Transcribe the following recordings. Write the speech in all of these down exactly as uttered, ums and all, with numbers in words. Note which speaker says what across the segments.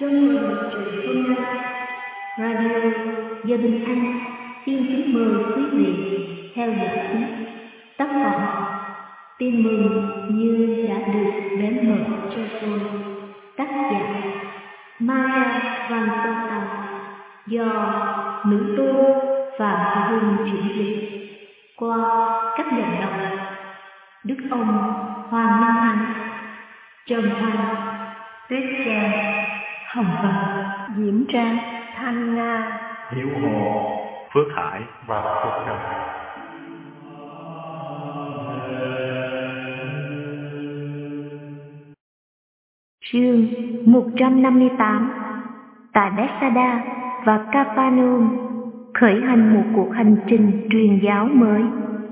Speaker 1: Trong buổi truyện hôm nay, Radio Gia Đình Anh xin kính mời quý vị theo dõi tiếp tác phẩm Tin mừng như đã được đến mở cho tôi, tác giả Maria Van Tông, do nữ tu Phạm Hương chuyển dịch qua các giọng đọc Đức ông Hoàng Minh Anh, Trần Thanh, Tuyết Trang, Hồng Vân, Diễm Trang, Thanh Nga,
Speaker 2: Hiếu Hồ, Phước Hải và Phước Trần.
Speaker 1: Chương một trăm năm mươi tám. Tại Bethsaida và Capernaum khởi hành một cuộc hành trình truyền giáo mới.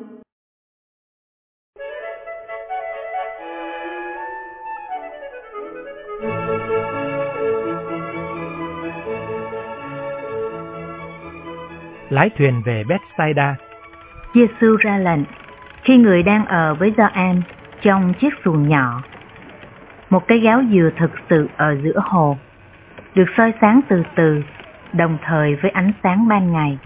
Speaker 3: Lái thuyền về Bethsaida.
Speaker 1: Giê-xu ra lệnh khi người đang ở với Gioan trong chiếc xuồng nhỏ. Một cái gáo dừa thực sự ở giữa hồ, được soi sáng từ từ, đồng thời với ánh sáng ban ngày.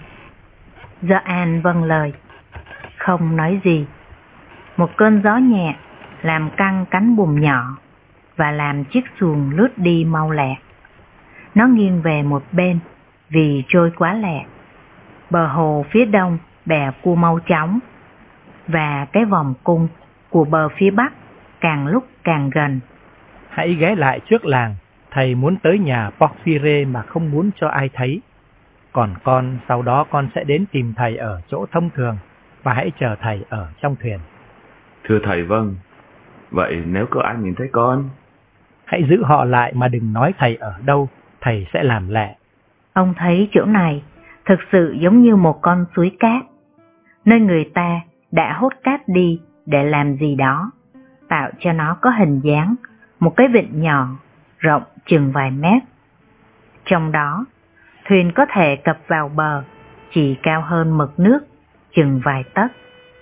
Speaker 1: Gioan vâng lời, không nói gì. Một cơn gió nhẹ làm căng cánh buồm nhỏ và làm chiếc xuồng lướt đi mau lẹ. Nó nghiêng về một bên vì trôi quá lẹ. Bờ hồ phía đông bè cua mau chóng, và cái vòng cung của bờ phía bắc càng lúc càng gần.
Speaker 3: Hãy ghé lại trước làng, thầy muốn tới nhà Porphyre mà không muốn cho ai thấy. Còn con, sau đó con sẽ đến tìm thầy ở chỗ thông thường, và hãy chờ thầy ở trong thuyền.
Speaker 2: Thưa thầy, vâng. Vậy nếu có ai nhìn thấy con?
Speaker 3: Hãy giữ họ lại mà đừng nói thầy ở đâu, thầy sẽ làm lẹ.
Speaker 1: Ông thấy chỗ này thực sự giống như một con suối cát, nơi người ta đã hốt cát đi để làm gì đó, tạo cho nó có hình dáng một cái vịnh nhỏ, rộng chừng vài mét. Trong đó, thuyền có thể cập vào bờ, chỉ cao hơn mực nước, chừng vài tấc.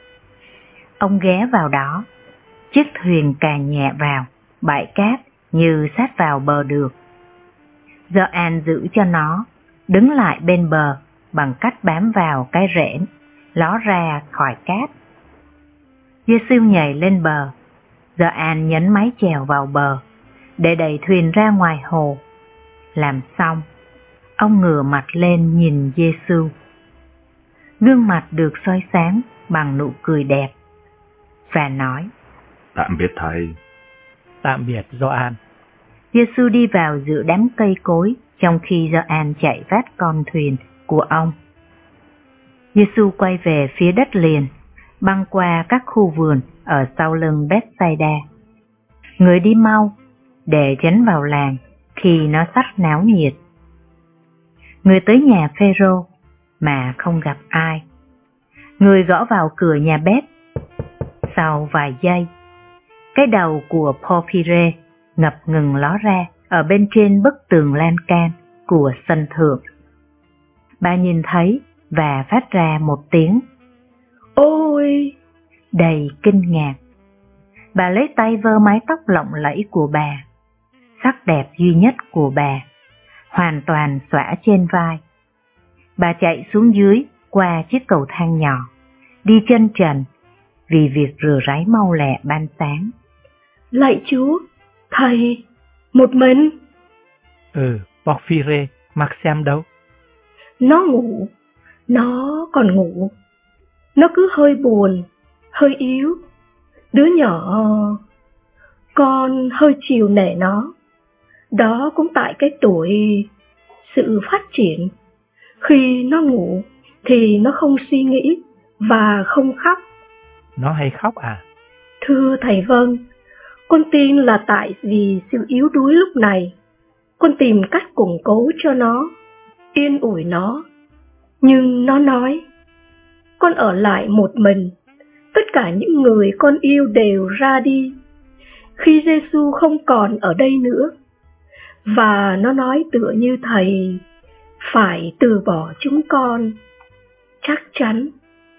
Speaker 1: Ông ghé vào đó, chiếc thuyền cà nhẹ vào bãi cát như sát vào bờ được. Gioan giữ cho nó đứng lại bên bờ bằng cách bám vào cái rễ ló ra khỏi cát. Giê-xu nhảy lên bờ, Gioan nhấn máy chèo vào bờ để đẩy thuyền ra ngoài hồ. Làm xong, ông ngửa mặt lên nhìn Giê-xu. Gương mặt được soi sáng bằng nụ cười đẹp và nói:
Speaker 2: Tạm biệt thầy.
Speaker 3: Tạm biệt Gioan.
Speaker 1: Giê-xu đi vào giữa đám cây cối trong khi Gioan chạy vác con thuyền của ông. Giê-xu quay về phía đất liền, băng qua các khu vườn ở sau lưng Bethsaida. Người đi mau để tránh vào làng khi nó sắp náo nhiệt. Người tới nhà Phêrô mà không gặp ai. Người gõ vào cửa nhà bếp. Sau vài giây, cái đầu của Porphyre ngập ngừng ló ra ở bên trên bức tường lan can của sân thượng. Bà nhìn thấy và phát ra một tiếng "Ôi!" đầy kinh ngạc. Bà lấy tay vơ mái tóc lộng lẫy của bà, sắc đẹp duy nhất của bà, hoàn toàn xõa trên vai. Bà chạy xuống dưới qua chiếc cầu thang nhỏ, đi chân trần vì việc rửa ráy mau lẹ ban sáng. "Lạy Chúa, thầy, một mình?"
Speaker 3: Ừ, Porphyre, Maxim đâu?
Speaker 4: Nó ngủ, nó còn ngủ. Nó cứ hơi buồn, hơi yếu. Đứa nhỏ, con hơi chiều nể nó. Đó cũng tại cái tuổi sự phát triển. Khi nó ngủ thì nó không suy nghĩ và không khóc.
Speaker 3: Nó hay khóc à?
Speaker 4: Thưa thầy, vâng. Con tin là tại vì sự yếu đuối lúc này. Con tìm cách củng cố cho nó, yên ủi nó. Nhưng nó nói: "Con ở lại một mình. Tất cả những người con yêu đều ra đi khi Giê-xu không còn ở đây nữa." Và nó nói tựa như thầy phải từ bỏ chúng con. Chắc chắn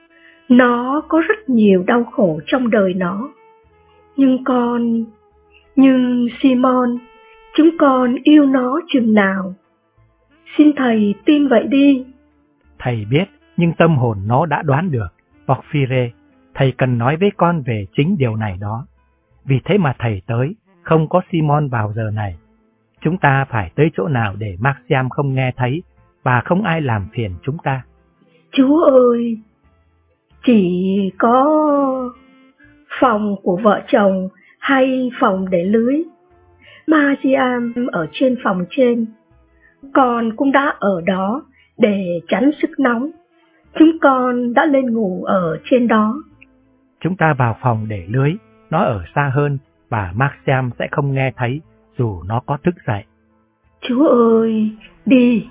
Speaker 4: nó có rất nhiều đau khổ trong đời nó. Nhưng con, nhưng Simon, chúng con yêu nó chừng nào. Xin thầy tin vậy đi.
Speaker 3: Thầy biết, nhưng tâm hồn nó đã đoán được. Porphyre, thầy cần nói với con về chính điều này đó. Vì thế mà thầy tới, không có Simon vào giờ này. Chúng ta phải tới chỗ nào để Maxiam không nghe thấy và không ai làm phiền chúng ta?
Speaker 4: Chúa ơi, chỉ có phòng của vợ chồng hay phòng để lưới. Maxiam ở trên phòng trên, con cũng đã ở đó để tránh sức nóng. Chúng con đã lên ngủ ở trên đó.
Speaker 3: Chúng ta vào phòng để lưới, nó ở xa hơn và Maxiam sẽ không nghe thấy dù nó có thức dậy.
Speaker 4: Chúa ơi, đi!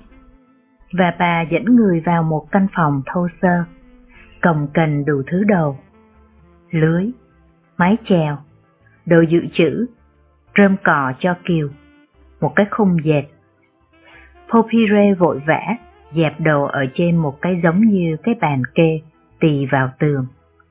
Speaker 1: Và bà dẫn người vào một căn phòng thô sơ, cồng kềnh đủ thứ đồ: lưới, mái chèo, đồ dự trữ, rơm cỏ cho kiều, một cái khung dệt. Porphyre vội vã dẹp đồ ở trên một cái giống như cái bàn kê tì vào tường.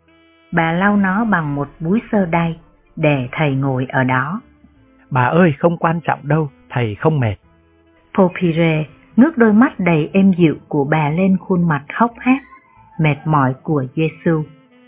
Speaker 1: Bà lau nó bằng một búi sơ đay để thầy ngồi ở đó.
Speaker 3: Bà ơi, không quan trọng đâu, thầy không mệt.
Speaker 1: Porphyre ngước đôi mắt đầy êm dịu của bà lên khuôn mặt hốc hác, mệt mỏi của Giêsu,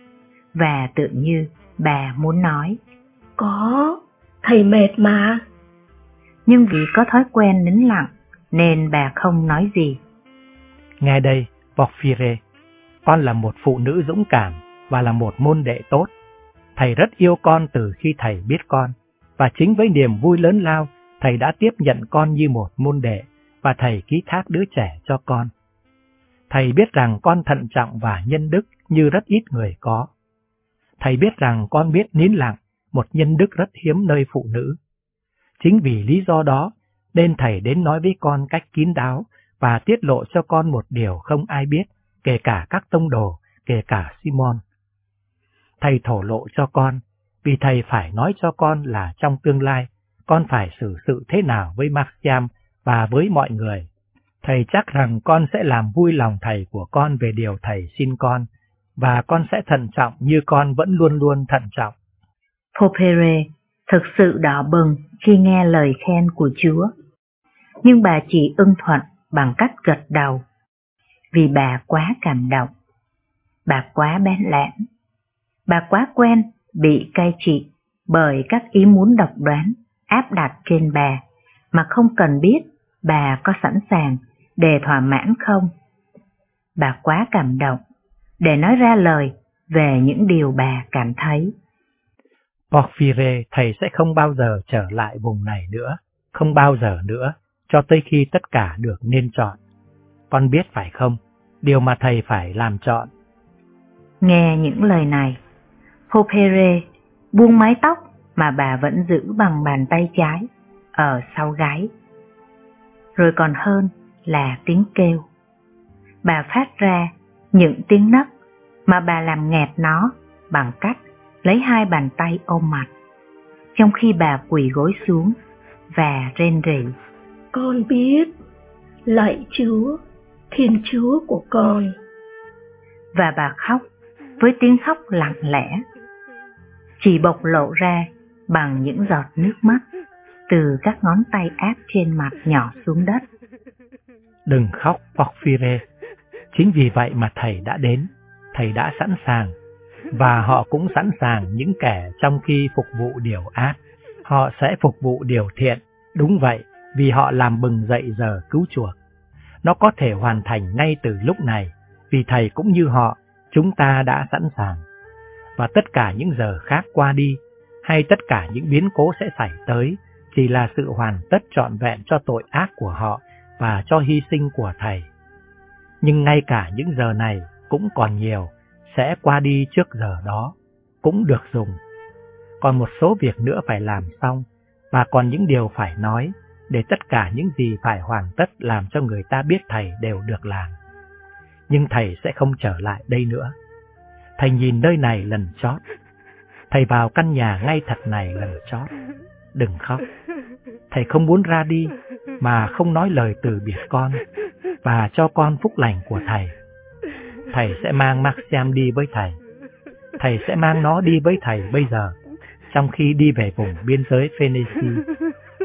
Speaker 1: và tự như bà muốn nói:
Speaker 4: Có, thầy mệt mà.
Speaker 1: Nhưng vì có thói quen nín lặng nên bà không nói gì.
Speaker 3: Nghe đây, Porphyre, con là một phụ nữ dũng cảm và là một môn đệ tốt. Thầy rất yêu con từ khi thầy biết con, và chính với niềm vui lớn lao, thầy đã tiếp nhận con như một môn đệ, và thầy ký thác đứa trẻ cho con. Thầy biết rằng con thận trọng và nhân đức như rất ít người có. Thầy biết rằng con biết nín lặng, một nhân đức rất hiếm nơi phụ nữ. Chính vì lý do đó, nên thầy đến nói với con cách kín đáo và tiết lộ cho con một điều không ai biết, kể cả các tông đồ, kể cả Simon. Thầy thổ lộ cho con, vì thầy phải nói cho con là trong tương lai, con phải xử sự thế nào với Maxiam và với mọi người. Thầy chắc rằng con sẽ làm vui lòng thầy của con về điều thầy xin con, và con sẽ thận trọng như con vẫn luôn luôn thận trọng.
Speaker 1: Porphyre thực sự đỏ bừng khi nghe lời khen của Chúa, nhưng bà chỉ ưng thuận bằng cách gật đầu, vì bà quá cảm động, bà quá bén lẽn, bà quá quen bị cai trị bởi các ý muốn độc đoán áp đặt trên bà mà không cần biết bà có sẵn sàng để thỏa mãn không. Bà quá cảm động để nói ra lời về những điều bà cảm thấy.
Speaker 3: Porphyre, thầy sẽ không bao giờ trở lại vùng này nữa, không bao giờ nữa, cho tới khi tất cả được nên chọn. Con biết phải không, điều mà thầy phải làm chọn.
Speaker 1: Nghe những lời này, Porphyre buông mái tóc mà bà vẫn giữ bằng bàn tay trái ở sau gáy. Rồi còn hơn là tiếng kêu. Bà phát ra những tiếng nấc mà bà làm nghẹt nó bằng cách lấy hai bàn tay ôm mặt, trong khi bà quỳ gối xuống và rên rỉ:
Speaker 4: Con biết, lạy Chúa, Thiên Chúa của con.
Speaker 1: Và bà khóc với tiếng khóc lặng lẽ, chỉ bộc lộ ra bằng những giọt nước mắt từ các ngón tay áp trên mặt nhỏ xuống đất.
Speaker 3: Đừng khóc, Porphyre. Chính vì vậy mà thầy đã đến, thầy đã sẵn sàng, và họ cũng sẵn sàng những kẻ trong khi phục vụ điều ác. Họ sẽ phục vụ điều thiện, đúng vậy, vì họ làm bừng dậy giờ cứu chuộc. Nó có thể hoàn thành ngay từ lúc này, vì thầy cũng như họ, chúng ta đã sẵn sàng. Và tất cả những giờ khác qua đi, hay tất cả những biến cố sẽ xảy tới, chỉ là sự hoàn tất trọn vẹn cho tội ác của họ và cho hy sinh của thầy. Nhưng ngay cả những giờ này cũng còn nhiều, sẽ qua đi trước giờ đó, cũng được dùng. Còn một số việc nữa phải làm xong, và còn những điều phải nói, để tất cả những gì phải hoàn tất làm cho người ta biết thầy đều được làm. Nhưng thầy sẽ không trở lại đây nữa. Thầy nhìn nơi này lần chót. Thầy vào căn nhà ngay thật này lần chót. Đừng khóc. Thầy không muốn ra đi mà không nói lời từ biệt con và cho con phúc lành của thầy. Thầy sẽ mang Maxiam đi với thầy. Thầy sẽ mang nó đi với thầy bây giờ, trong khi đi về vùng biên giới Phoenicia.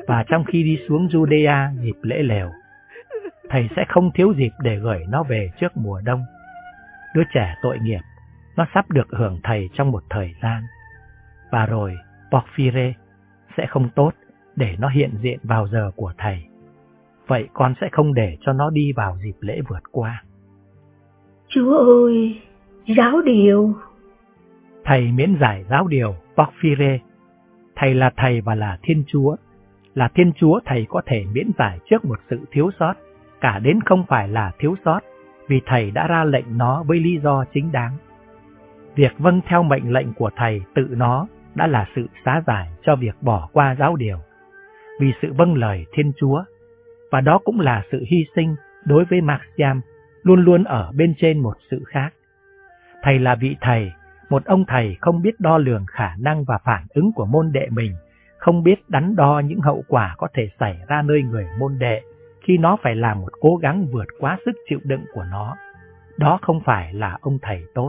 Speaker 3: Và trong khi đi xuống Judea dịp lễ lều, thầy sẽ không thiếu dịp để gửi nó về trước mùa đông. Đứa trẻ tội nghiệp, nó sắp được hưởng thầy trong một thời gian. Và rồi Porphyre sẽ không tốt để nó hiện diện vào giờ của thầy. Vậy con sẽ không để cho nó đi vào dịp lễ vượt qua.
Speaker 4: Chúa ơi, giáo điều.
Speaker 3: Thầy miễn giải giáo điều Porphyre. Thầy là thầy và là Thiên Chúa. Là Thiên Chúa, thầy có thể miễn giải trước một sự thiếu sót, cả đến không phải là thiếu sót, vì thầy đã ra lệnh nó với lý do chính đáng. Việc vâng theo mệnh lệnh của thầy tự nó đã là sự xá giải cho việc bỏ qua giáo điều, vì sự vâng lời Thiên Chúa, và đó cũng là sự hy sinh đối với Marciam, luôn luôn ở bên trên một sự khác. Thầy là vị thầy, một ông thầy không biết đo lường khả năng và phản ứng của môn đệ mình, không biết đắn đo những hậu quả có thể xảy ra nơi người môn đệ khi nó phải làm một cố gắng vượt quá sức chịu đựng của nó. Đó không phải là ông thầy tốt.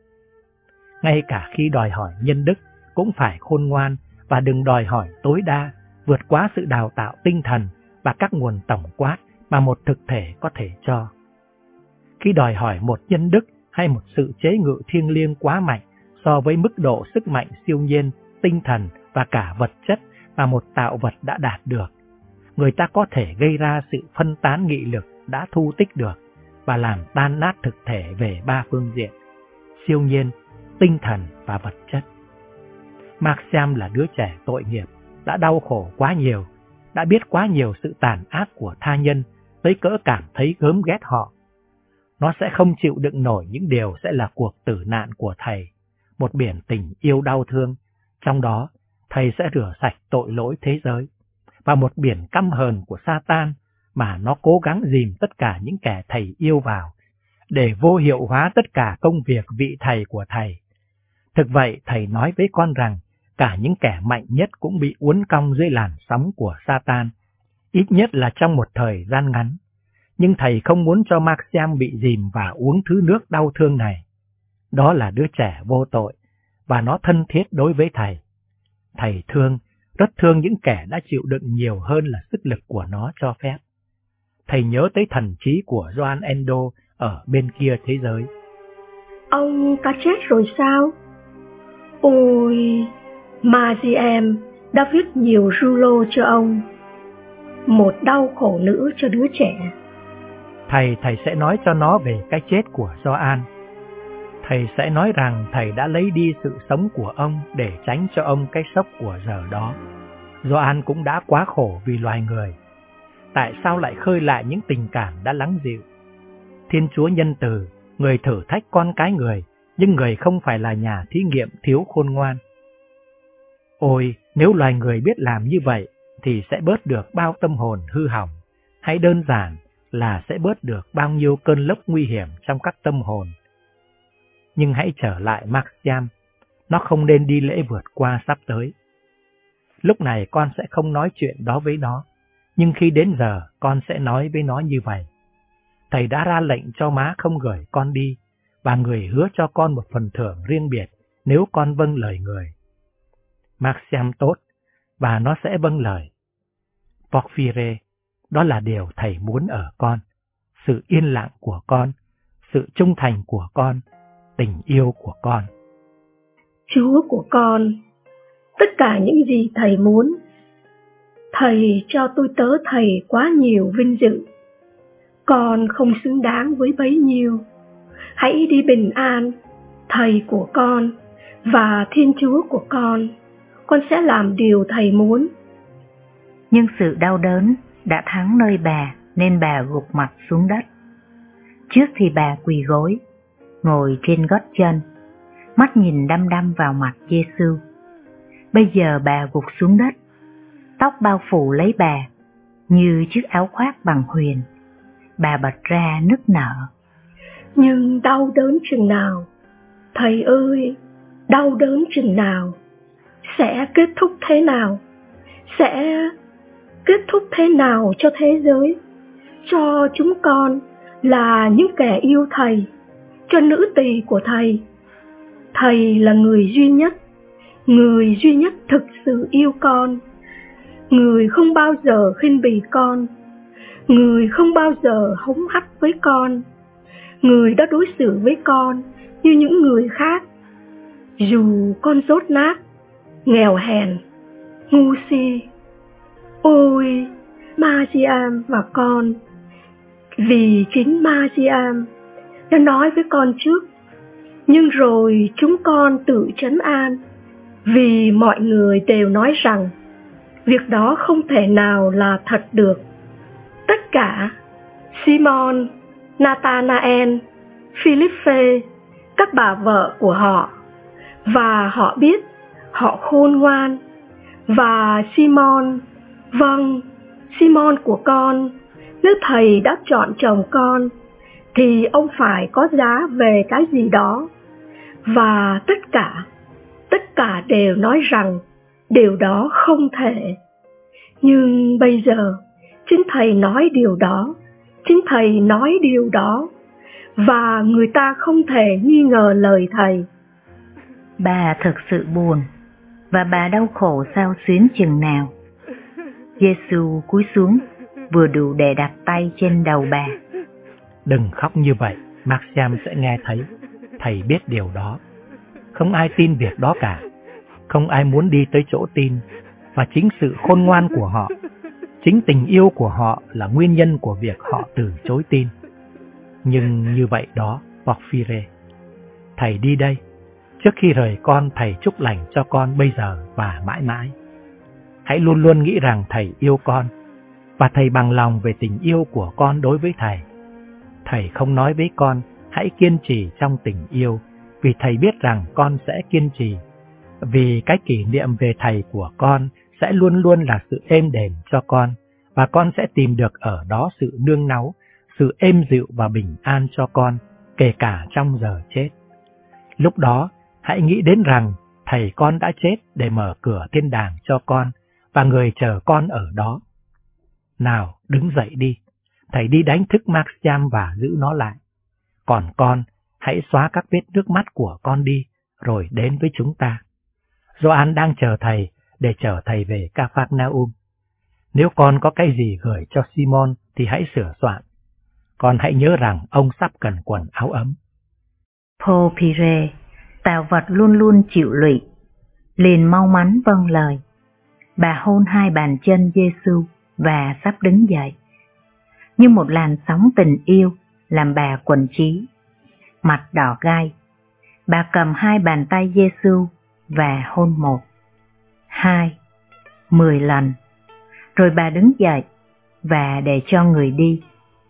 Speaker 3: Ngay cả khi đòi hỏi nhân đức cũng phải khôn ngoan và đừng đòi hỏi tối đa, vượt quá sự đào tạo tinh thần và các nguồn tổng quát mà một thực thể có thể cho. Khi đòi hỏi một nhân đức hay một sự chế ngự thiêng liêng quá mạnh so với mức độ sức mạnh siêu nhiên, tinh thần và cả vật chất mà một tạo vật đã đạt được, người ta có thể gây ra sự phân tán nghị lực đã thu tích được và làm tan nát thực thể về ba phương diện: siêu nhiên, tinh thần và vật chất. Marciam là đứa trẻ tội nghiệp, đã đau khổ quá nhiều, đã biết quá nhiều sự tàn ác của tha nhân tới cỡ cảm thấy gớm ghét họ. Nó sẽ không chịu đựng nổi những điều sẽ là cuộc tử nạn của thầy, một biển tình yêu đau thương, trong đó thầy sẽ rửa sạch tội lỗi thế giới, và một biển căm hờn của Satan mà nó cố gắng dìm tất cả những kẻ thầy yêu vào, để vô hiệu hóa tất cả công việc vị thầy của thầy. Thực vậy, thầy nói với con rằng cả những kẻ mạnh nhất cũng bị uốn cong dưới làn sóng của Satan, ít nhất là trong một thời gian ngắn. Nhưng thầy không muốn cho Marciam bị dìm và uống thứ nước đau thương này. Đó là đứa trẻ vô tội, và nó thân thiết đối với thầy. Thầy thương, rất thương những kẻ đã chịu đựng nhiều hơn là sức lực của nó cho phép. Thầy nhớ tới thần trí của Gioan Endo ở bên kia thế giới.
Speaker 4: Ông ta chết rồi sao? Ôi, Marciam đã viết nhiều rulo cho ông. Một đau khổ nữa cho đứa trẻ.
Speaker 3: Thầy, thầy sẽ nói cho nó về cái chết của Gioan. Thầy sẽ nói rằng thầy đã lấy đi sự sống của ông để tránh cho ông cái sốc của giờ đó. Gioan cũng đã quá khổ vì loài người. Tại sao lại khơi lại những tình cảm đã lắng dịu? Thiên Chúa nhân từ, người thử thách con cái người, nhưng người không phải là nhà thí nghiệm thiếu khôn ngoan. Ôi, nếu loài người biết làm như vậy, thì sẽ bớt được bao tâm hồn hư hỏng, hay đơn giản là sẽ bớt được bao nhiêu cơn lốc nguy hiểm trong các tâm hồn. Nhưng hãy trở lại Marciam, nó không nên đi lễ vượt qua sắp tới. Lúc này con sẽ không nói chuyện đó với nó, nhưng khi đến giờ con sẽ nói với nó như vậy. Thầy đã ra lệnh cho má không gửi con đi, và người hứa cho con một phần thưởng riêng biệt nếu con vâng lời người. Marciam tốt, và nó sẽ vâng lời. Porphyre, đó là điều thầy muốn ở con, sự yên lặng của con, sự trung thành của con, tình yêu của con.
Speaker 4: Chúa của con, tất cả những gì thầy muốn. Thầy cho tôi tớ thầy quá nhiều vinh dự. Con không xứng đáng với bấy nhiêu. Hãy đi bình an, thầy của con và Thiên Chúa của con. Con sẽ làm điều thầy muốn.
Speaker 1: Nhưng sự đau đớn đã thắng nơi bà, nên bà gục mặt xuống đất. Trước thì bà quỳ gối, ngồi trên gót chân, mắt nhìn đăm đăm vào mặt Giê-xu. Bây giờ bà gục xuống đất, tóc bao phủ lấy bà như chiếc áo khoác bằng huyền. Bà bật ra nức nở.
Speaker 4: Nhưng đau đớn chừng nào, thầy ơi, đau đớn chừng nào, sẽ kết thúc thế nào, sẽ kết thúc thế nào cho thế giới, cho chúng con là những kẻ yêu thầy, cho nữ tỳ của thầy. Thầy là người duy nhất, người duy nhất thực sự yêu con. Người không bao giờ khinh bỉ con. Người không bao giờ hống hách với con. Người đã đối xử với con như những người khác. Dù con dốt nát, nghèo hèn, ngu si. Ôi, Mariam và con, vì chính Mariam đã nói với con trước, nhưng rồi chúng con tự trấn an, vì mọi người đều nói rằng việc đó không thể nào là thật được. Tất cả, Simon, Nathanael, Philippe, các bà vợ của họ, và họ biết họ khôn ngoan. Và Simon, vâng, Simon của con, nếu thầy đã chọn chồng con, thì ông phải có giá về cái gì đó. Và tất cả, tất cả đều nói rằng điều đó không thể. Nhưng bây giờ, chính thầy nói điều đó, chính thầy nói điều đó, và người ta không thể nghi ngờ lời thầy.
Speaker 1: Bà thực sự buồn, và bà đau khổ xao xuyến chừng nào. Giê-xu cúi xuống, vừa đủ để đặt tay trên đầu bà.
Speaker 3: Đừng khóc như vậy, Mariam sẽ nghe thấy. Thầy biết điều đó. Không ai tin việc đó cả. Không ai muốn đi tới chỗ tin. Và chính sự khôn ngoan của họ, chính tình yêu của họ là nguyên nhân của việc họ từ chối tin. Nhưng như vậy đó, Porphyre, thầy đi đây. Trước khi rời con, thầy chúc lành cho con bây giờ và mãi mãi. Hãy luôn luôn nghĩ rằng thầy yêu con, và thầy bằng lòng về tình yêu của con đối với thầy. Thầy không nói với con, hãy kiên trì trong tình yêu, vì thầy biết rằng con sẽ kiên trì. Vì cái kỷ niệm về thầy của con sẽ luôn luôn là sự êm đềm cho con, và con sẽ tìm được ở đó sự nương náu, sự êm dịu và bình an cho con, kể cả trong giờ chết. Lúc đó, hãy nghĩ đến rằng thầy con đã chết để mở cửa thiên đàng cho con, và người chờ con ở đó. Nào, đứng dậy đi. Thầy đi đánh thức Mariam và giữ nó lại. Còn con, hãy xóa các vết nước mắt của con đi, rồi đến với chúng ta. Gioan đang chờ thầy để chở thầy về Capharnaum. Nếu con có cái gì gửi cho Simon thì hãy sửa soạn. Con hãy nhớ rằng ông sắp cần quần áo ấm.
Speaker 1: Porphyre, tạo vật luôn luôn chịu lụy, liền mau mắn vâng lời. Bà hôn hai bàn chân Giê-xu và sắp đứng dậy. Như một làn sóng tình yêu làm bà quẫn trí. Mặt đỏ gai, bà cầm hai bàn tay Giê-xu và hôn một, hai, mười lần. Rồi bà đứng dậy và để cho người đi.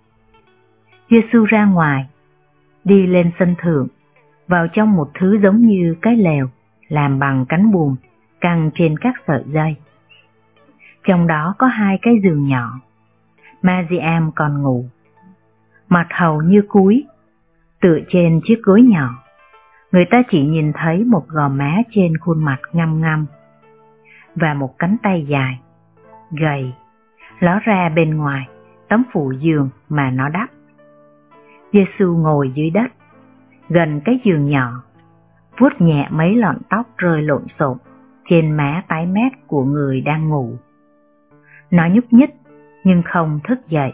Speaker 1: Giê-xu ra ngoài, đi lên sân thượng, vào trong một thứ giống như cái lều làm bằng cánh buồm căng trên các sợi dây. Trong đó có hai cái giường nhỏ. Mariam còn ngủ, mặt hầu như cúi, tựa trên chiếc gối nhỏ. Người ta chỉ nhìn thấy một gò má trên khuôn mặt ngăm ngăm, và một cánh tay dài, gầy, ló ra bên ngoài tấm phủ giường mà nó đắp. Giê-xu ngồi dưới đất, gần cái giường nhỏ, vuốt nhẹ mấy lọn tóc rơi lộn xộn trên má tái mét của người đang ngủ. Nó nhúc nhích nhưng không thức dậy.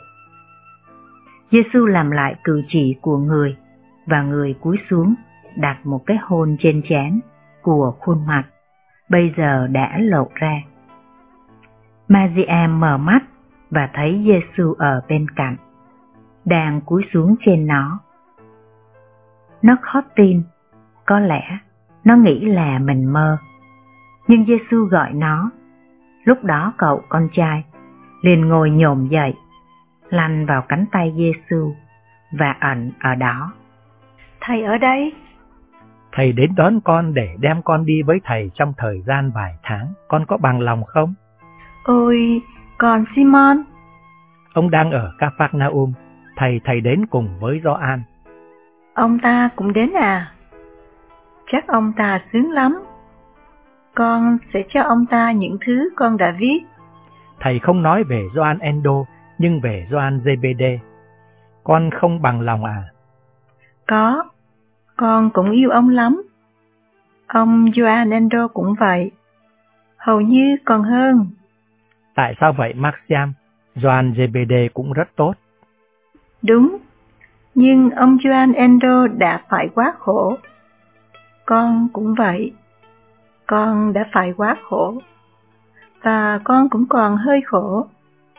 Speaker 1: Giê-xu làm lại cử chỉ của người, và người cúi xuống đặt một cái hôn trên trán của khuôn mặt bây giờ đã lộ ra. Mariam mở mắt và thấy Giê-xu ở bên cạnh, đang cúi xuống trên nó. Nó khó tin, có lẽ nó nghĩ là mình mơ. Nhưng Giê-xu gọi nó. Lúc đó cậu con trai liền ngồi nhổm dậy, lăn vào cánh tay Giê-xu và ẩn ở đó.
Speaker 4: Thầy ở đây.
Speaker 3: Thầy đến đón con để đem con đi với thầy trong thời gian vài tháng. Con có bằng lòng không?
Speaker 5: Ôi, còn Simon?
Speaker 3: Ông đang ở Capharnaum. Thầy thầy đến cùng với Gioan.
Speaker 5: Ông ta cũng đến à? Chắc ông ta sướng lắm. Con sẽ cho ông ta những thứ con đã viết.
Speaker 3: Thầy không nói về Gioan Endo, nhưng về Gioan giê bê đê. Con không bằng lòng à?
Speaker 5: Có, con cũng yêu ông lắm. Ông Gioan Endo cũng vậy. Hầu như còn hơn.
Speaker 3: Tại sao vậy Maxiam? Gioan giê bê đê cũng rất tốt.
Speaker 5: Đúng, nhưng ông Gioan Endo đã phải quá khổ. Con cũng vậy. Con đã phải quá khổ. Và con cũng còn hơi khổ.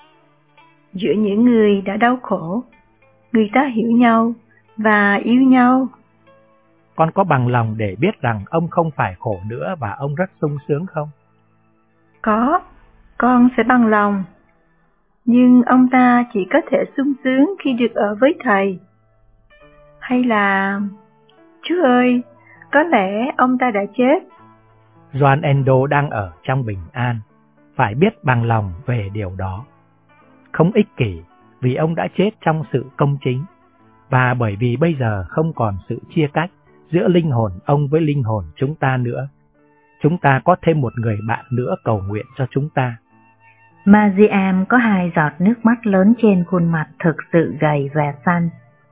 Speaker 5: Giữa những người đã đau khổ, người ta hiểu nhau và yêu nhau.
Speaker 3: Con có bằng lòng để biết rằng ông không phải khổ nữa và ông rất sung sướng không?
Speaker 5: Có, con sẽ bằng lòng. Nhưng ông ta chỉ có thể sung sướng khi được ở với thầy. Hay là... Chúa ơi, có lẽ ông ta đã chết.
Speaker 3: Gioan Endo đang ở trong bình an, phải biết bằng lòng về điều đó. Không ích kỷ vì ông đã chết trong sự công chính, và bởi vì bây giờ không còn sự chia cách giữa linh hồn ông với linh hồn chúng ta nữa. Chúng ta có thêm một người bạn nữa cầu nguyện cho chúng ta.
Speaker 1: Mariam có hai giọt nước mắt lớn trên khuôn mặt thực sự gầy và xanh.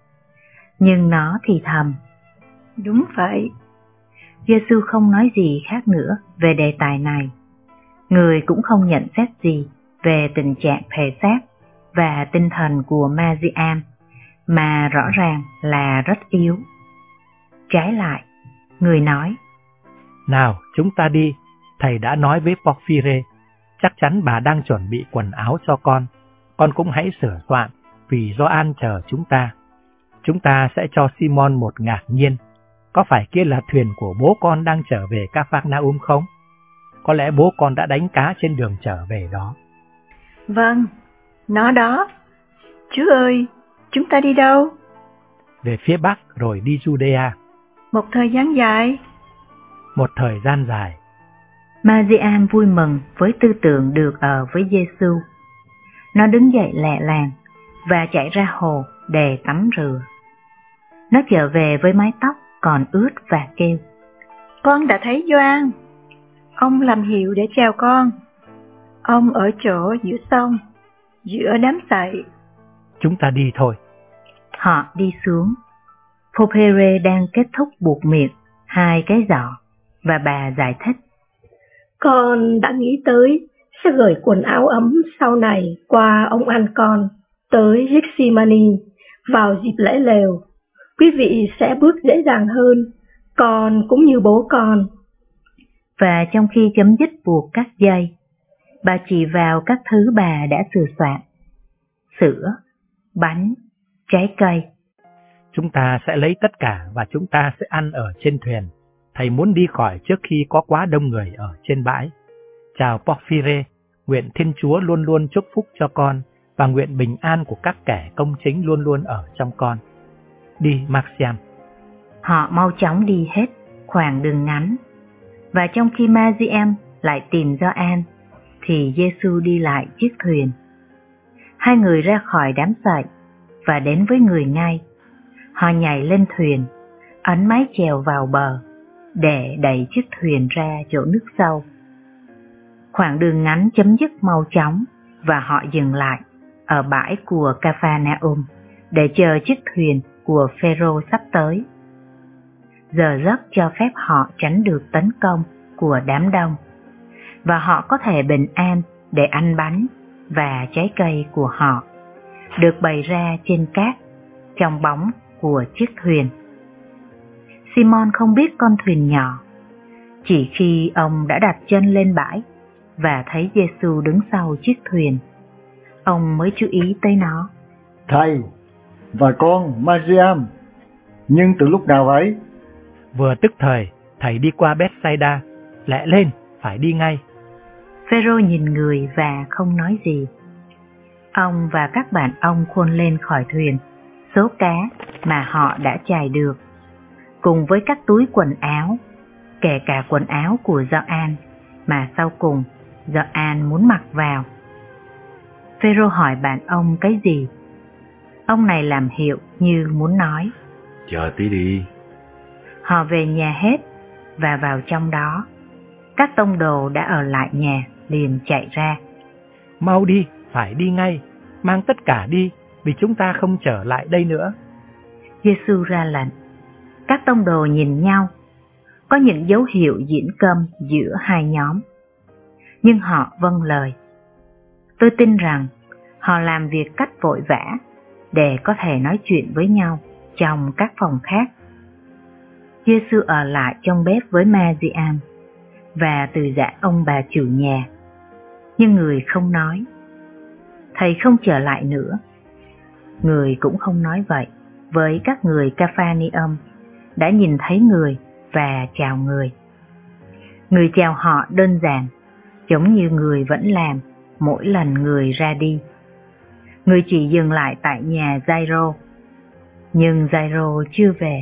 Speaker 1: Nhưng nó thì thầm.
Speaker 5: Đúng vậy.
Speaker 1: Giê-xu không nói gì khác nữa về đề tài này. Người cũng không nhận xét gì về tình trạng thể xác và tinh thần của Mariam, mà rõ ràng là rất yếu. Trái lại, người nói:
Speaker 3: Nào, chúng ta đi, thầy đã nói với Porphyre, chắc chắn bà đang chuẩn bị quần áo cho con, con cũng hãy sửa soạn, vì Gioan chờ chúng ta. Chúng ta sẽ cho Simon một ngạc nhiên, có phải kia là thuyền của bố con đang trở về Capharnaum không? Có lẽ bố con đã đánh cá trên đường trở về đó.
Speaker 5: Vâng, nó đó. Chúa ơi, chúng ta đi đâu?
Speaker 3: Về phía Bắc rồi đi Judea.
Speaker 5: Một thời gian dài.
Speaker 3: Một thời gian dài.
Speaker 1: Mariam vui mừng với tư tưởng được ở với Giê-xu. Nó đứng dậy lẹ làng và chạy ra hồ để tắm rửa. Nó trở về với mái tóc còn ướt và kêu:
Speaker 5: Con đã thấy Gioan. Ông làm hiệu để chào con. Ông ở chỗ giữa sông, giữa đám sậy.
Speaker 3: Chúng ta đi thôi.
Speaker 1: Họ đi xuống. Porphyre đang kết thúc buộc miệng hai cái giỏ, và bà giải thích:
Speaker 4: Con đã nghĩ tới sẽ gửi quần áo ấm sau này qua ông anh con tới Gethsemane vào dịp lễ lều. Quý vị sẽ bước dễ dàng hơn, con cũng như bố con.
Speaker 1: Và trong khi chấm dứt buộc các dây, bà chỉ vào các thứ bà đã sửa soạn: sữa, bánh, trái cây.
Speaker 3: Chúng ta sẽ lấy tất cả và chúng ta sẽ ăn ở trên thuyền. Thầy muốn đi khỏi trước khi có quá đông người ở trên bãi. Chào Porphyre, nguyện Thiên Chúa luôn luôn chúc phúc cho con, và nguyện bình an của các kẻ công chính luôn luôn ở trong con. Đi, Maxiam.
Speaker 1: Họ mau chóng đi hết khoảng đường ngắn, và trong khi Mariam lại tìm Gioan, thì Giê-xu đi lại chiếc thuyền. Hai người ra khỏi đám sậy và đến với người ngay. Họ nhảy lên thuyền, ấn mái chèo vào bờ để đẩy chiếc thuyền ra chỗ nước sâu. Khoảng đường ngắn chấm dứt mau chóng, và họ dừng lại ở bãi của Capharnaum để chờ chiếc thuyền của Phêrô sắp tới. Giờ giấc cho phép họ tránh được tấn công của đám đông, và họ có thể bình an để ăn bánh và trái cây của họ được bày ra trên cát trong bóng của chiếc thuyền. Simon không biết con thuyền nhỏ. Chỉ khi ông đã đặt chân lên bãi và thấy Giê-xu đứng sau chiếc thuyền, ông mới chú ý tới nó.
Speaker 6: Thầy và con Mariam, nhưng từ lúc nào vậy?
Speaker 3: Vừa tức thời, thầy đi qua Bethsaida. Lẹ lên, phải đi ngay.
Speaker 1: Phêrô nhìn người và không nói gì. Ông và các bạn ông khuôn lên khỏi thuyền số cá mà họ đã chài được, cùng với các túi quần áo, kể cả quần áo của Gioan mà sau cùng Gioan muốn mặc vào. Phêrô hỏi bạn ông cái gì. Ông này làm hiệu như muốn nói:
Speaker 2: Chờ tí đi.
Speaker 1: Họ về nhà hết và vào trong đó. Các tông đồ đã ở lại nhà liền chạy ra:
Speaker 3: Mau đi, phải đi ngay, mang tất cả đi, vì chúng ta không trở lại đây nữa.
Speaker 1: Giê-xu ra lệnh. Các tông đồ nhìn nhau. Có những dấu hiệu diễn câm giữa hai nhóm, nhưng họ vâng lời. Tôi tin rằng họ làm việc cách vội vã để có thể nói chuyện với nhau trong các phòng khác. Giê-xu ở lại trong bếp với Ma-di-am và từ giã ông bà chủ nhà, nhưng người không nói. Thầy không trở lại nữa. Người cũng không nói vậy với các người Ca-pha-ni-âm đã nhìn thấy người và chào người. Người chào họ đơn giản, giống như người vẫn làm mỗi lần người ra đi. Người chỉ dừng lại tại nhà Giai-rô, nhưng Giai-rô chưa về.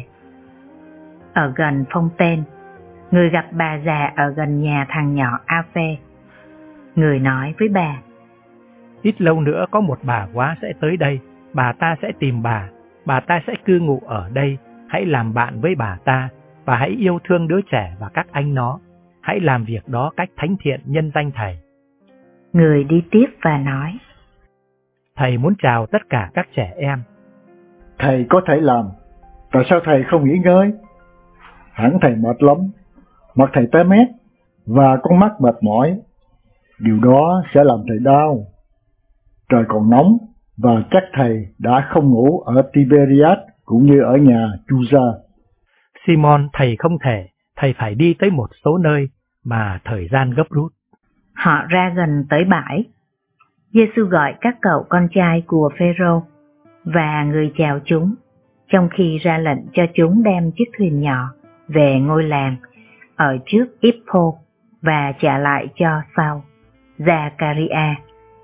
Speaker 1: Ở gần phong tên, người gặp bà già ở gần nhà thằng nhỏ A-phê. Người nói với bà:
Speaker 3: Ít lâu nữa có một bà quá sẽ tới đây, bà ta sẽ tìm bà, bà ta sẽ cư ngụ ở đây, hãy làm bạn với bà ta, và hãy yêu thương đứa trẻ và các anh nó, hãy làm việc đó cách thánh thiện nhân danh Thầy.
Speaker 1: Người đi tiếp và nói:
Speaker 3: Thầy muốn chào tất cả các trẻ em.
Speaker 6: Thầy có thể làm, tại sao thầy không nghỉ ngơi? Hẳn thầy mệt lắm, mặt thầy tái mét và con mắt mệt mỏi. Điều đó sẽ làm thầy đau. Trời còn nóng và chắc thầy đã không ngủ ở Tiberias cũng như ở nhà Chuza.
Speaker 3: Simon, thầy không thể, thầy phải đi tới một số nơi mà thời gian gấp rút.
Speaker 1: Họ ra gần tới bãi. Giê-xu gọi các cậu con trai của Phêrô và người chào chúng, trong khi ra lệnh cho chúng đem chiếc thuyền nhỏ về ngôi làng ở trước Ippo và trả lại cho sau Giacaria.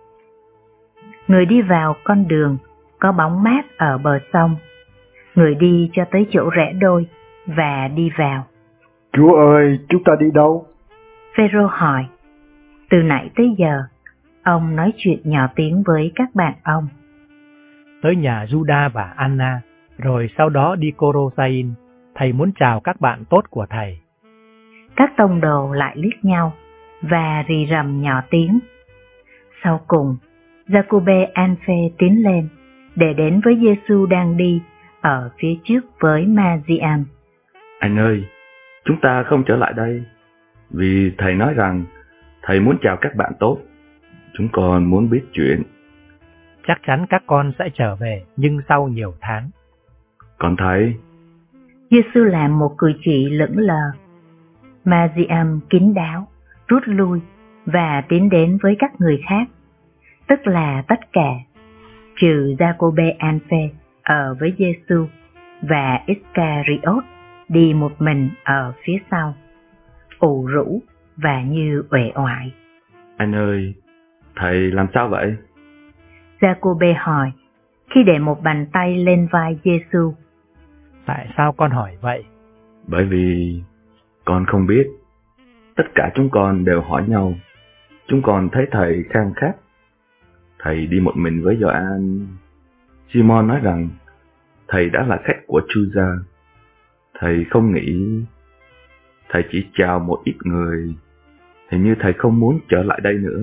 Speaker 1: Người đi vào con đường có bóng mát ở bờ sông. Người đi cho tới chỗ rẽ đôi và đi vào.
Speaker 6: Chúa ơi, chúng ta đi đâu?
Speaker 1: Phêrô hỏi. Từ nãy tới giờ, ông nói chuyện nhỏ tiếng với các bạn ông.
Speaker 3: Tới nhà Juda và Anna, rồi sau đó đi Corosain. Thầy muốn chào các bạn tốt của thầy.
Speaker 1: Các tông đồ lại liếc nhau và rì rầm nhỏ tiếng. Sau cùng, Giacôbê An-phê tiến lên để đến với Giê-xu đang đi ở phía trước với Ma-di-am.
Speaker 2: Anh ơi, chúng ta không trở lại đây, vì thầy nói rằng thầy muốn chào các bạn tốt. Chúng con muốn biết chuyện.
Speaker 3: Chắc chắn các con sẽ trở về, nhưng sau nhiều tháng.
Speaker 2: Còn thầy?
Speaker 1: Giê-xu làm một cử chỉ lững lờ. Ma-di-am kín đáo, rút lui và tiến đến với các người khác, tức là tất cả, trừ Giacôbê An-phê ở với Giê-xu và Iscariot đi một mình ở phía sau, ủ rũ và như uể oải.
Speaker 2: Anh ơi, thầy làm sao vậy?
Speaker 1: Giacôbê hỏi khi để một bàn tay lên vai Giê-xu.
Speaker 3: Tại sao con hỏi vậy?
Speaker 2: Bởi vì con không biết. Tất cả chúng con đều hỏi nhau. Chúng con thấy thầy khang khát. Thầy đi một mình với Gioan. Simon nói rằng thầy đã là khách của Chuza. Thầy không nghĩ. Thầy chỉ chào một ít người. Hình như thầy không muốn trở lại đây nữa.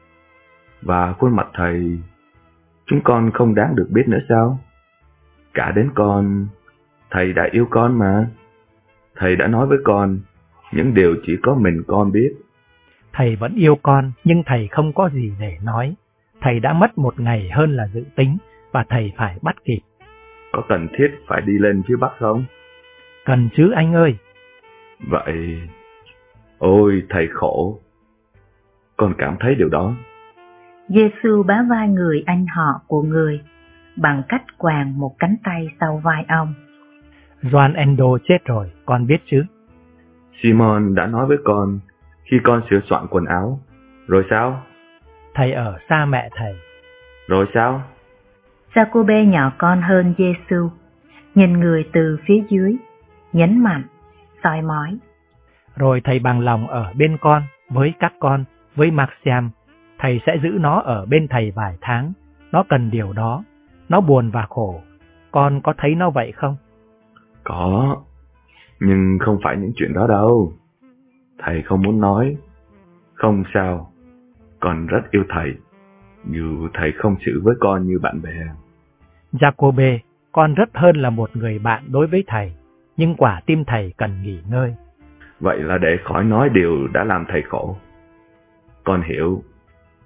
Speaker 2: Và khuôn mặt thầy, chúng con không đáng được biết nữa sao? Cả đến con, thầy đã yêu con mà. Thầy đã nói với con những điều chỉ có mình con biết.
Speaker 3: Thầy vẫn yêu con, nhưng thầy không có gì để nói. Thầy đã mất một ngày hơn là dự tính, và thầy phải bắt kịp.
Speaker 2: Có cần thiết phải đi lên phía Bắc không?
Speaker 3: Cần chứ anh ơi.
Speaker 2: Vậy, ôi thầy khổ. Con cảm thấy điều đó.
Speaker 1: Giê-xu bá vai người anh họ của người bằng cách quàng một cánh tay sau vai ông.
Speaker 3: Gioan Endo chết rồi, con biết chứ?
Speaker 2: Simon đã nói với con khi con sửa soạn quần áo. Rồi sao?
Speaker 3: Thầy ở xa mẹ thầy.
Speaker 2: Rồi sao?
Speaker 1: Giacôbê nhỏ con hơn Giê-xu, nhìn người từ phía dưới, nhấn mạnh, soi mói.
Speaker 3: Rồi thầy bằng lòng ở bên con, với các con, với Maxiam. Thầy sẽ giữ nó ở bên thầy vài tháng. Nó cần điều đó. Nó buồn và khổ. Con có thấy nó vậy không?
Speaker 2: Có. Nhưng không phải những chuyện đó đâu. Thầy không muốn nói. Không sao. Con rất yêu thầy. Dù thầy không xử với con như bạn bè.
Speaker 3: Giacôbê, con rất hơn là một người bạn đối với thầy. Nhưng quả tim thầy cần nghỉ ngơi.
Speaker 2: Vậy là để khỏi nói điều đã làm thầy khổ. Con hiểu.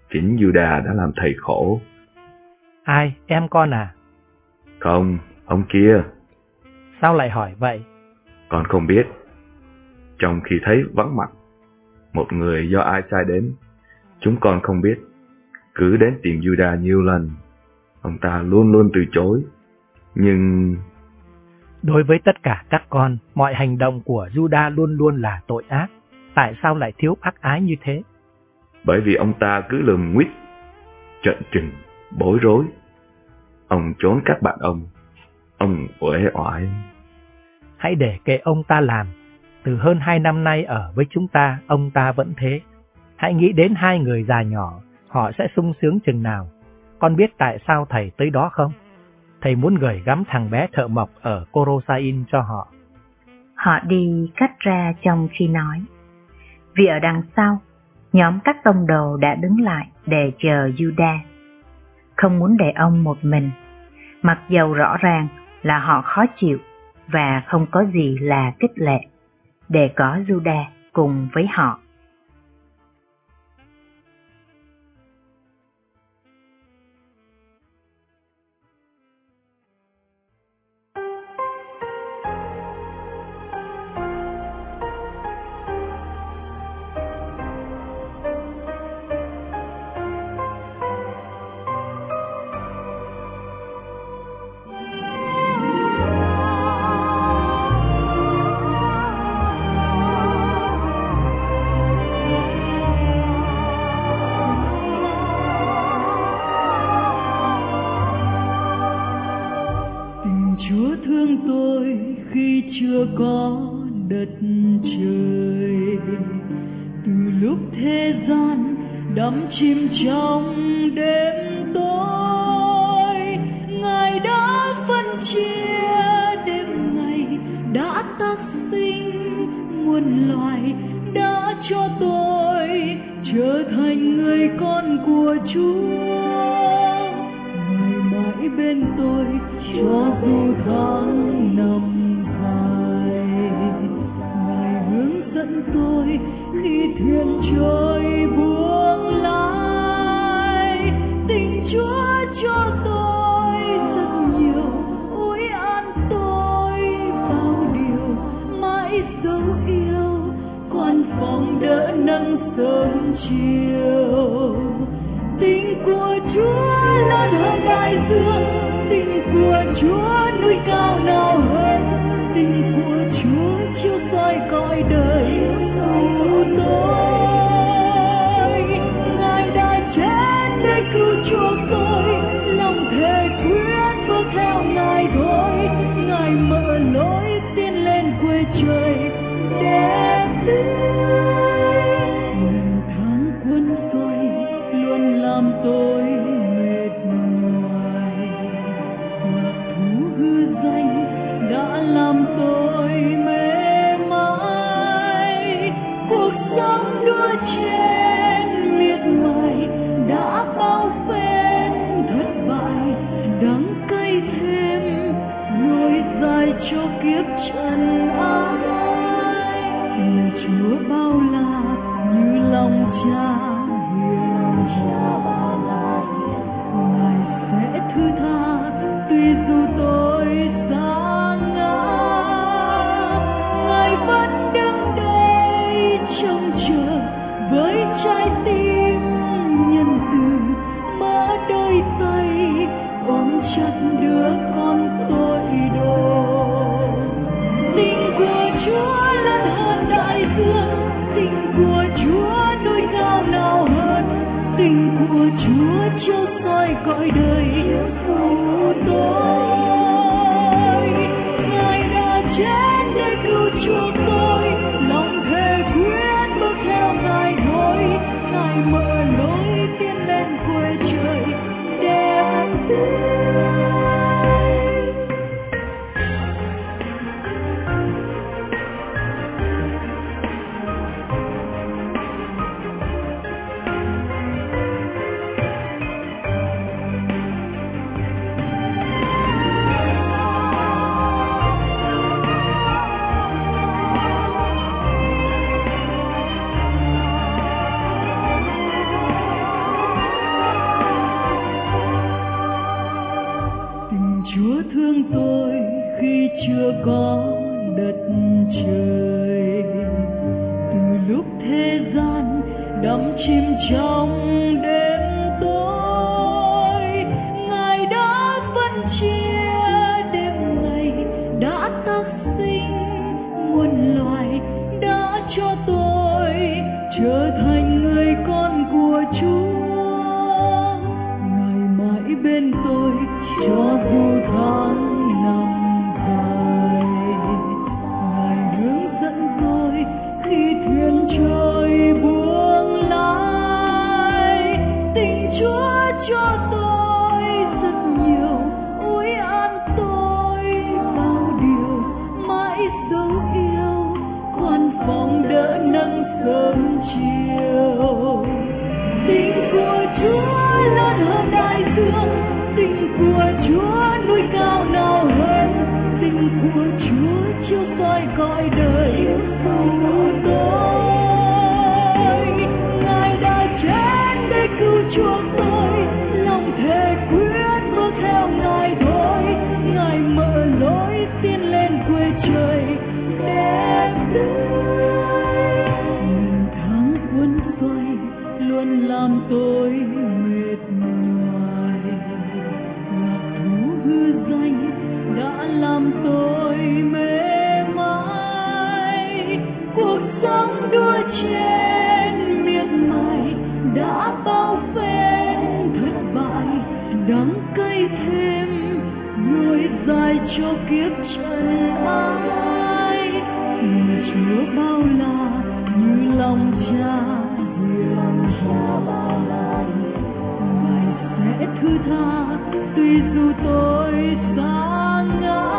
Speaker 2: chính Judas đã làm thầy khổ.
Speaker 3: Ai, em con à?
Speaker 2: Không, ông kia.
Speaker 3: Sao lại hỏi vậy?
Speaker 2: Con không biết. Trong khi thấy vắng mặt một người do ai sai đến, chúng con không biết. Cứ đến tìm Judas nhiều lần, ông ta luôn luôn từ chối. Nhưng...
Speaker 3: Đối với tất cả các con, mọi hành động của Judas luôn luôn là tội ác. Tại sao lại thiếu bác ái như thế?
Speaker 2: Bởi vì ông ta cứ lườm nguýt, trợn trừng, bối rối. Ông trốn các bạn ông. Ông uể oải.
Speaker 3: Hãy để kệ ông ta làm. Từ hơn hai năm nay ở với chúng ta, ông ta vẫn thế. Hãy nghĩ đến hai người già nhỏ, họ sẽ sung sướng chừng nào. Con biết tại sao thầy tới đó không? Thầy muốn gửi gắm thằng bé thợ mộc ở Corosain cho họ.
Speaker 1: Họ đi cắt ra trong khi nói. Vì ở đằng sau, nhóm các tông đồ đã đứng lại để chờ Judas. Không muốn để ông một mình, mặc dầu rõ ràng là họ khó chịu và không có gì là khích lệ để có Judas cùng với họ.
Speaker 7: Chưa có đất trời, từ lúc thế gian đắm chìm trong đêm tối, Ngài đã phân chia đêm ngày, đã tác sinh muôn loài, đã cho tôi trở thành người con của Chúa. Ngài mãi bên tôi cho dù tháng năm dẫn tôi khi thuyền trôi buông lái. Tình Chúa cho tôi rất nhiều, ủi an tôi bao điều, mãi dấu yêu quan phòng đỡ nắng sớm chiều. Tình của Chúa lớn hơn đại dương, tình của Chúa núi cao nào hơn, tình của Chúa chiếu soi cõi đời cứu tôi. Ngài đã chết để cứu chuộc tôi, lòng thề quyết bước theo Ngài thôi. Ngài mở lối tiến lên quê trời để tươi. Ngày tháng quân xoay luôn làm tôi mệt mỏi, lạc thú hư danh đã làm tôi mê mải. Cuộc sống đua trên miệt mài đã bao phen thất bại, đắng cay thêm lối dài cho kiếp trần ai. Lời Chúa bao la như lòng Cha hiền trả, Ngài sẽ thứ tha tuy dù tôi xa ngã. Ngài vẫn đứng đây trông chờ với trái tim nhân từ, mở đôi tay ôm chặt đứa con tội đồ. Tình của Chúa lớn hơn đại dương, tình của Chúa núi cao nào hơn, tình của Chúa chiếu soi cõi đời cứu tôi. Ngài đã chết để cứu chuộc tôi, lòng thề quyết bước theo Ngài thôi. Chúa thương tôi khi chưa có đất trời. Từ lúc thế gian đắm chìm trong đêm tối, Ngài đã phân chia đêm ngày, đã tác sinh muôn loài, đã cho tôi trở thành người con của Chúa. Ngài mãi bên tôi cho dù tháng năm dài. Ngài hướng dẫn tôi khi thuyền trôi buông lái. Tình Chúa cho tôi rất nhiều, ủi an tôi bao điều, mãi dấu yêu quan phòng đỡ nắng sớm chiều. Tình của Chúa lớn hơn đại dương, tình của Chúa núi cao nào hơn, tình của Chúa chiếu soi cõi đời cứu tôi. Ngài đã chết để cứu chuộc tôi, lòng thề quyết bước theo Ngài thôi. Ngài mở lối tiến lên quê trời đẹp tươi. Những tháng cuốn xoay luôn làm tôi mệt mỏi, lạc thú hư danh đã làm tôi mê mải. Cuộc sống đua trên miệt mài đã bao phen thất bại, đắng cay thêm nỗi dài cho kiếp trần ai. Mà Chúa bao la như lòng Cha hiền hồn, Ngài sẽ thứ tha tuy dù tôi xa ngã.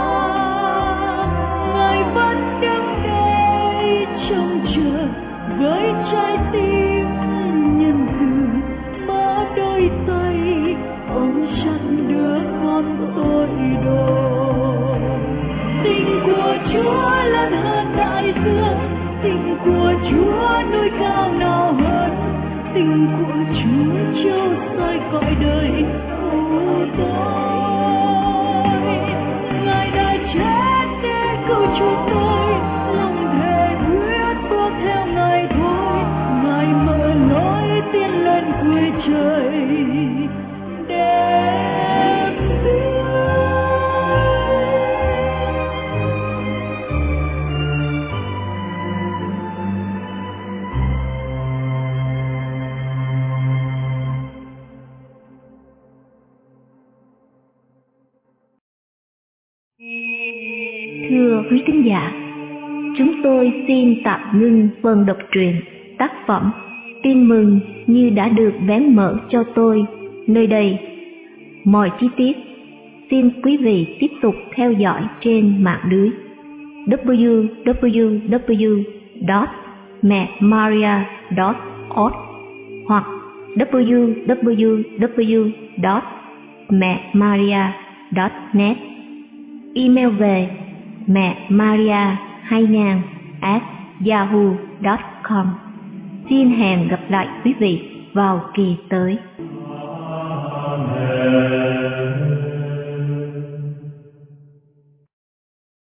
Speaker 7: Ngài vẫn đứng đây trông chờ với trái tim nhân từ, mở đôi tay ôm chặt đứa con tội đồ. Tình của Chúa lớn hơn đại dương, tình của Chúa núi cao nào hơn, tình của Chúa chiếu soi cõi đời cứu tôi. Ngài đã chết để cứu chuộc tôi, lòng thề quyết bước theo Ngài thôi. Ngài mở lối tiến lên quê trời đẹp tươi.
Speaker 1: Thưa quý khán giả, chúng tôi xin tạm ngưng phần đọc truyện tác phẩm Tin mừng như đã được vén mở cho tôi nơi đây. Mọi chi tiết xin quý vị tiếp tục theo dõi trên mạng lưới w w w chấm mẹ maria chấm org hoặc w w w chấm mẹ maria chấm net. Email về mẹ maria hai nghìn at yahoo chấm com. Xin hẹn gặp lại quý vị vào kỳ tới.
Speaker 7: Amen.